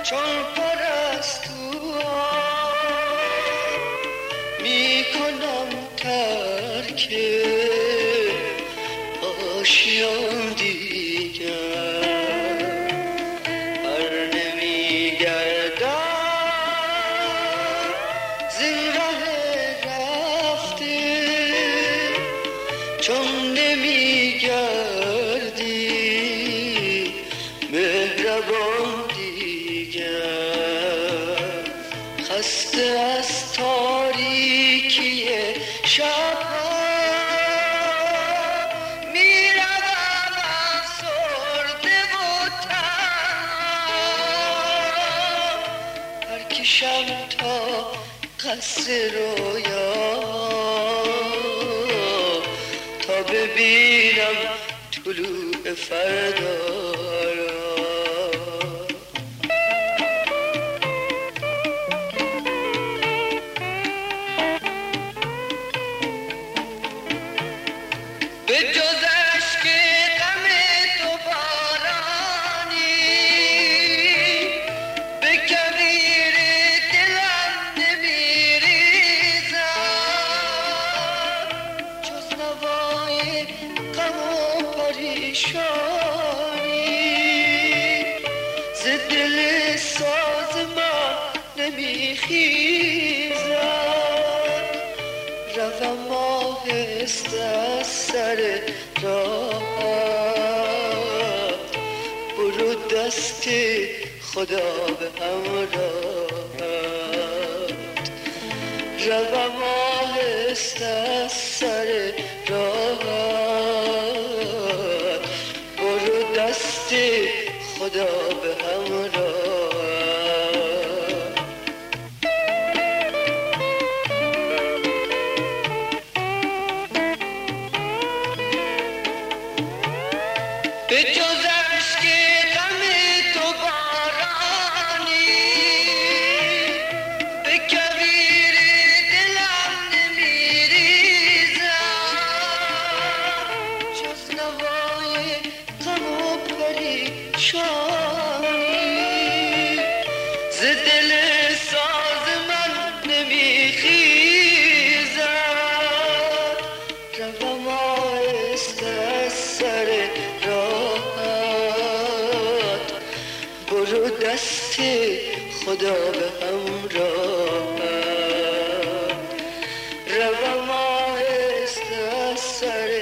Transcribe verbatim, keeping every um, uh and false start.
چون پرستوها میکنم ترک آشیان دیگر، بر نمیگردم زین ره رفته، چون نمیگردی مهربان دیگر. خسته از تاریکی شبها میروم افسرده و تنها، پرکشم تا قصر رویا تا ببینم طلوع فردا را. به جز اشک غم تو بارانی به کویر دلم نمیریزد، جز نوای غم و پریشانی ز دل ساز من نمیخیزد. روم آهسته از سر راهت، برو دست خدا به همراهت. روم آهسته از سر راهت، برو دست خدا به همراهت. به جز اشک غم تو بارانی به کویر دلم نمیریزد، جز نوای غم و پریشانی ز دل ساز من نمیخیزد. روم آهسته از سر راهت، برو دست خدا به همراهت. روم آهسته از سر